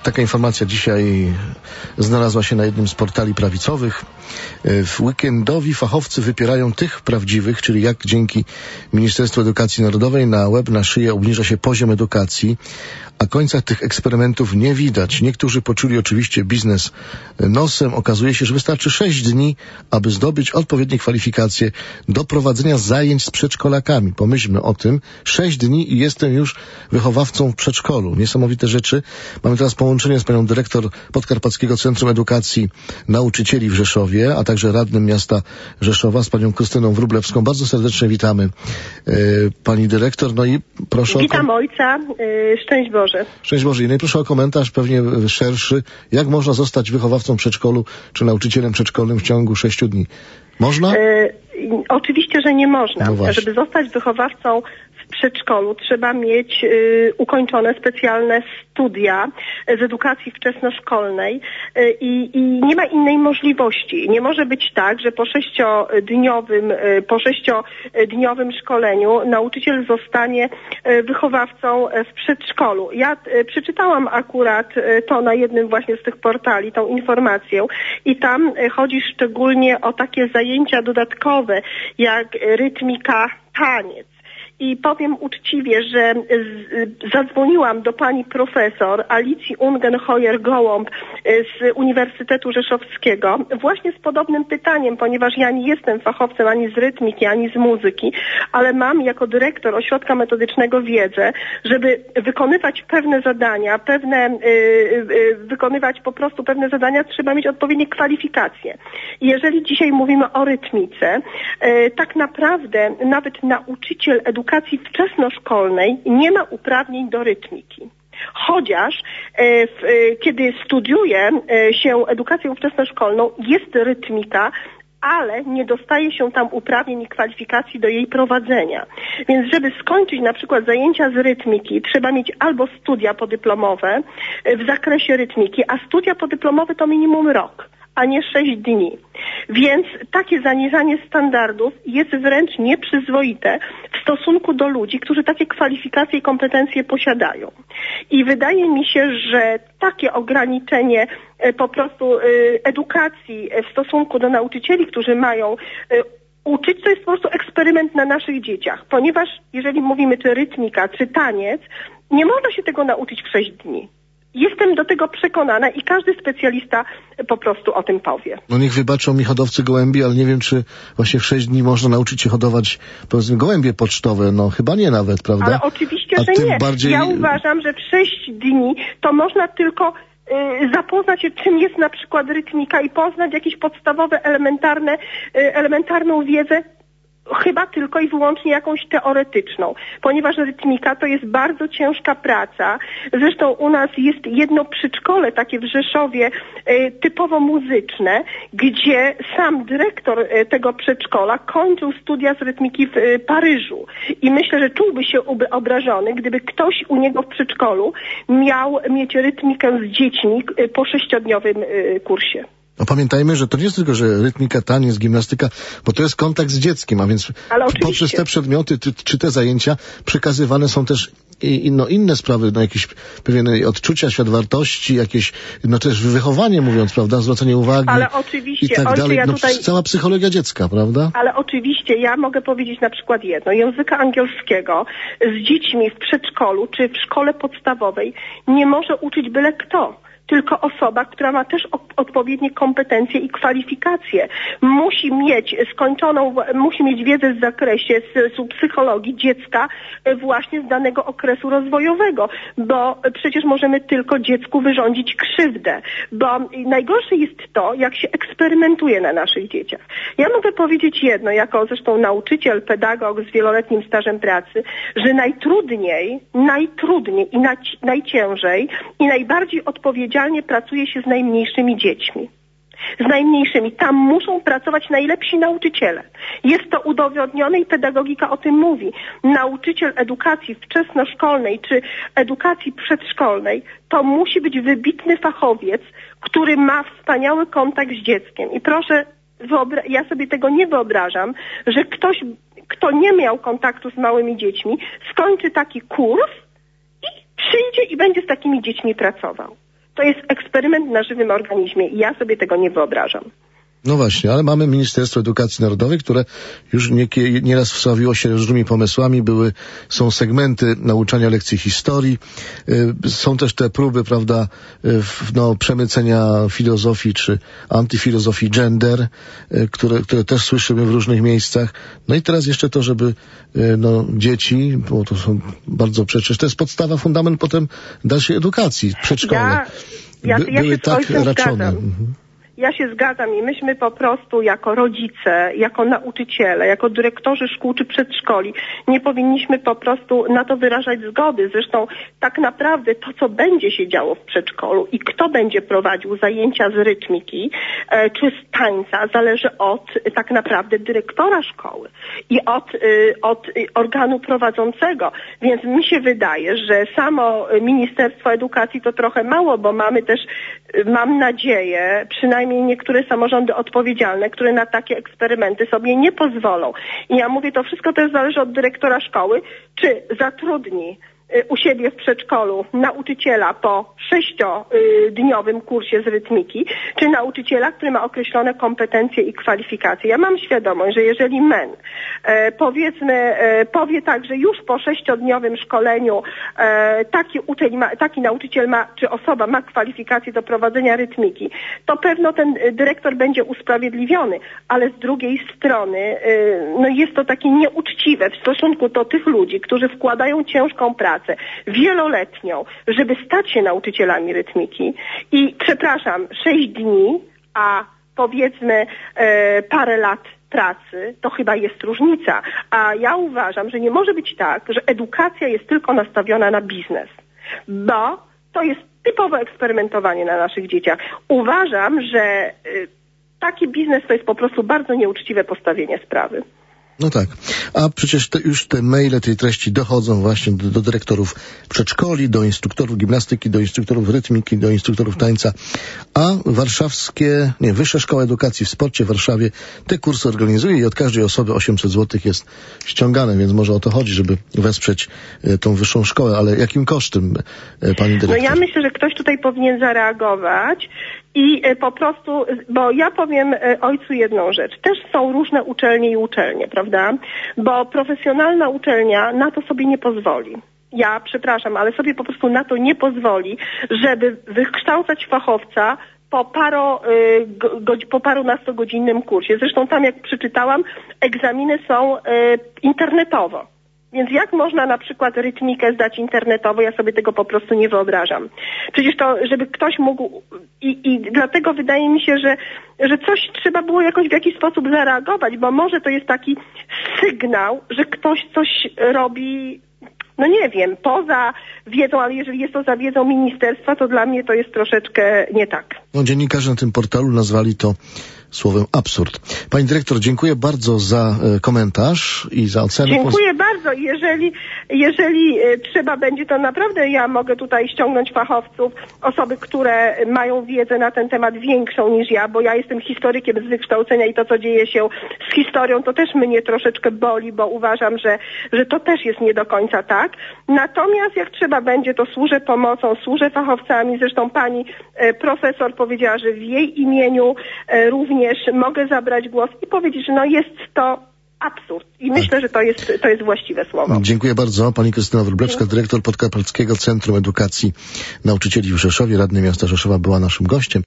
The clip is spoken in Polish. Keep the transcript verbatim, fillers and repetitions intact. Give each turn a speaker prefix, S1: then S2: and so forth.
S1: Taka informacja dzisiaj znalazła się na jednym z portali prawicowych. W weekendowi fachowcy wypierają tych prawdziwych, czyli jak dzięki Ministerstwu Edukacji Narodowej na łeb, na szyję obniża się poziom edukacji, a końca tych eksperymentów nie widać. Niektórzy poczuli oczywiście biznes nosem. Okazuje się, że wystarczy sześć dni, aby zdobyć odpowiednie kwalifikacje do prowadzenia zajęć z przedszkolakami. Pomyślmy o tym. Sześć dni i jestem już wychowawcą w przedszkolu. Niesamowite rzeczy. Mamy teraz połączenie z panią dyrektor Podkarpackiego Centrum Edukacji Nauczycieli w Rzeszowie, a także radnym miasta Rzeszowa, z panią Krystyną Wróblewską. Bardzo serdecznie witamy pani dyrektor. No i proszę
S2: Witam o... ojca. Szczęść Boże.
S1: Szczęść Boże. I najproszę o komentarz pewnie szerszy. Jak można zostać wychowawcą w przedszkolu czy nauczycielem przedszkolnym w ciągu sześciu dni? Można?
S2: E, oczywiście, że nie można.
S1: No
S2: Żeby zostać wychowawcą w przedszkolu trzeba mieć y, ukończone specjalne studia z edukacji wczesnoszkolnej y, i nie ma innej możliwości. Nie może być tak, że po sześciodniowym, y, po sześciodniowym szkoleniu nauczyciel zostanie y, wychowawcą w przedszkolu. Ja y, przeczytałam akurat y, to na jednym właśnie z tych portali, tą informację i tam y, chodzi szczególnie o takie zajęcia dodatkowe jak rytmika, taniec. I powiem uczciwie, że z, zadzwoniłam do pani profesor Alicji Ungenhoyer-Gołąb z Uniwersytetu Rzeszowskiego właśnie z podobnym pytaniem, ponieważ ja nie jestem fachowcem ani z rytmiki, ani z muzyki, ale mam jako dyrektor ośrodka metodycznego wiedzę, żeby wykonywać pewne zadania, pewne, yy, yy, wykonywać po prostu pewne zadania, trzeba mieć odpowiednie kwalifikacje. I jeżeli dzisiaj mówimy o rytmice, yy, tak naprawdę nawet nauczyciel edukacji edukacji wczesnoszkolnej nie ma uprawnień do rytmiki. Chociaż e, w, e, kiedy studiuje e, się edukację wczesnoszkolną, jest rytmika, ale nie dostaje się tam uprawnień i kwalifikacji do jej prowadzenia. Więc żeby skończyć na przykład zajęcia z rytmiki, trzeba mieć albo studia podyplomowe w zakresie rytmiki, a studia podyplomowe to minimum rok, a nie sześć dni. Więc takie zaniżanie standardów jest wręcz nieprzyzwoite w stosunku do ludzi, którzy takie kwalifikacje i kompetencje posiadają. I wydaje mi się, że takie ograniczenie po prostu edukacji w stosunku do nauczycieli, którzy mają uczyć, to jest po prostu eksperyment na naszych dzieciach. Ponieważ jeżeli mówimy czy rytmika, czy taniec, nie można się tego nauczyć w sześć dni. Jestem do tego przekonana i każdy specjalista po prostu o tym powie.
S1: No niech wybaczą mi hodowcy gołębi, ale nie wiem, czy właśnie w sześć dni można nauczyć się hodować, powiedzmy, gołębie pocztowe. No chyba nie nawet, prawda?
S2: Ale oczywiście,
S1: A
S2: że nie.
S1: Bardziej...
S2: Ja uważam, że w sześć dni to można tylko y, zapoznać się, czym jest na przykład rytmika i poznać jakieś podstawowe, elementarne, y, elementarną wiedzę, chyba tylko i wyłącznie jakąś teoretyczną, ponieważ rytmika to jest bardzo ciężka praca. Zresztą u nas jest jedno przedszkole takie w Rzeszowie e, typowo muzyczne, gdzie sam dyrektor e, tego przedszkola kończył studia z rytmiki w e, Paryżu. I myślę, że czułby się obrażony, gdyby ktoś u niego w przedszkolu miał mieć rytmikę z dziećmi e, po sześciodniowym e, kursie.
S1: No pamiętajmy, że to nie jest tylko, że rytmika, taniec, gimnastyka, bo to jest kontakt z dzieckiem, a więc poprzez te przedmioty ty, czy te zajęcia przekazywane są też i, no, inne sprawy, no, jakieś pewne odczucia, świat wartości, jakieś, no też wychowanie, mówiąc, prawda, zwracanie uwagi.
S2: Ale oczywiście,
S1: i tak
S2: ojcze,
S1: dalej.
S2: ja
S1: No,
S2: tutaj...
S1: cała psychologia dziecka, prawda?
S2: Ale oczywiście, ja mogę powiedzieć na przykład jedno. Języka angielskiego z dziećmi w przedszkolu czy w szkole podstawowej nie może uczyć byle kto. Tylko osoba, która ma też odpowiednie kompetencje i kwalifikacje. Musi mieć skończoną, musi mieć wiedzę w zakresie z, z psychologii dziecka właśnie z danego okresu rozwojowego, bo przecież możemy tylko dziecku wyrządzić krzywdę, bo najgorsze jest to, jak się eksperymentuje na naszych dzieciach. Ja mogę powiedzieć jedno, jako zresztą nauczyciel, pedagog z wieloletnim stażem pracy, że najtrudniej, najtrudniej i naj, najciężej i najbardziej odpowiedzialnie pracuje się z najmniejszymi dziećmi. Z najmniejszymi. Tam muszą pracować najlepsi nauczyciele. Jest to udowodnione i pedagogika o tym mówi. Nauczyciel edukacji wczesnoszkolnej czy edukacji przedszkolnej to musi być wybitny fachowiec, który ma wspaniały kontakt z dzieckiem. I proszę, ja sobie tego nie wyobrażam, że ktoś, kto nie miał kontaktu z małymi dziećmi, skończy taki kurs i przyjdzie i będzie z takimi dziećmi pracował. To jest eksperyment na żywym organizmie i ja sobie tego nie wyobrażam.
S1: No właśnie, ale mamy Ministerstwo Edukacji Narodowej, które już niekie, nieraz wsławiło się różnymi pomysłami. Były, są segmenty nauczania lekcji historii. Y, są też te próby, prawda, y, no, przemycenia filozofii czy antyfilozofii gender, y, które, które też słyszymy w różnych miejscach. No i teraz jeszcze to, żeby y, no, dzieci, bo to są bardzo przecież, to jest podstawa, fundament potem dalszej edukacji, przedszkole.
S2: Ja, ja,
S1: By,
S2: ja
S1: były
S2: się
S1: tak raczone.
S2: Mhm. Ja się zgadzam i myśmy po prostu jako rodzice, jako nauczyciele, jako dyrektorzy szkół czy przedszkoli nie powinniśmy po prostu na to wyrażać zgody. Zresztą tak naprawdę to, co będzie się działo w przedszkolu i kto będzie prowadził zajęcia z rytmiki e, czy z tańca, zależy od e, tak naprawdę dyrektora szkoły i od, e, od e, organu prowadzącego. Więc mi się wydaje, że samo Ministerstwo Edukacji to trochę mało, bo mamy też, e, mam nadzieję, przynajmniej niektóre samorządy odpowiedzialne, które na takie eksperymenty sobie nie pozwolą. I ja mówię, to wszystko też zależy od dyrektora szkoły, czy zatrudni u siebie w przedszkolu nauczyciela po sześciodniowym kursie z rytmiki, czy nauczyciela, który ma określone kompetencje i kwalifikacje. Ja mam świadomość, że jeżeli M E N e, powiedzmy e, powie tak, że już po sześciodniowym szkoleniu e, taki uczeń ma, taki nauczyciel ma, czy osoba ma kwalifikacje do prowadzenia rytmiki, to pewno ten dyrektor będzie usprawiedliwiony, ale z drugiej strony e, no jest to takie nieuczciwe w stosunku do tych ludzi, którzy wkładają ciężką pracę, wieloletnią, żeby stać się nauczycielami rytmiki i przepraszam, sześć dni, a powiedzmy e, parę lat pracy, to chyba jest różnica. A ja uważam, że nie może być tak, że edukacja jest tylko nastawiona na biznes, bo to jest typowe eksperymentowanie na naszych dzieciach. Uważam, że e, taki biznes to jest po prostu bardzo nieuczciwe postawienie sprawy.
S1: No tak, a przecież te, już te maile tej treści dochodzą właśnie do, do dyrektorów przedszkoli, do instruktorów gimnastyki, do instruktorów rytmiki, do instruktorów tańca, a warszawskie, nie, Wyższa Szkoła Edukacji w Sporcie w Warszawie te kursy organizuje i od każdej osoby osiemset złotych jest ściągane, więc może o to chodzi, żeby wesprzeć e, tą wyższą szkołę, ale jakim kosztem, e, pani dyrektor?
S2: No ja myślę, że ktoś tutaj powinien zareagować i e, po prostu, bo ja powiem e, ojcu jedną rzecz, też są różne uczelnie i uczelnie, prawda? Bo profesjonalna uczelnia na to sobie nie pozwoli. Ja przepraszam, ale sobie po prostu na to nie pozwoli, żeby wykształcać fachowca po, paro, y, go, po parunastogodzinnym kursie. Zresztą tam, jak przeczytałam, egzaminy są y, internetowo. Więc jak można na przykład rytmikę zdać internetowo, ja sobie tego po prostu nie wyobrażam. Przecież to, żeby ktoś mógł i, i dlatego wydaje mi się, że, że coś trzeba było jakoś w jakiś sposób zareagować, bo może to jest taki sygnał, że ktoś coś robi, no nie wiem, poza wiedzą, ale jeżeli jest to za wiedzą ministerstwa, to dla mnie to jest troszeczkę nie tak.
S1: No, dziennikarze na tym portalu nazwali to słowem absurd. Pani dyrektor, dziękuję bardzo za e, komentarz i za ocenę.
S2: Dziękuję bardzo. Jeżeli, jeżeli e, trzeba będzie, to naprawdę ja mogę tutaj ściągnąć fachowców, osoby, które mają wiedzę na ten temat większą niż ja, bo ja jestem historykiem z wykształcenia i to, co dzieje się z historią, to też mnie troszeczkę boli, bo uważam, że, że to też jest nie do końca tak. Natomiast jak trzeba będzie, to służę pomocą, służę fachowcami. Zresztą pani e, profesor powiedziała, że w jej imieniu e, również mogę zabrać głos i powiedzieć, że no jest to absurd. I myślę, że to jest, to jest właściwe słowo.
S1: Dziękuję bardzo. Pani Krystyna Wróblewska, dyrektor Podkarpackiego Centrum Edukacji Nauczycieli w Rzeszowie, radny miasta Rzeszowa, była naszym gościem.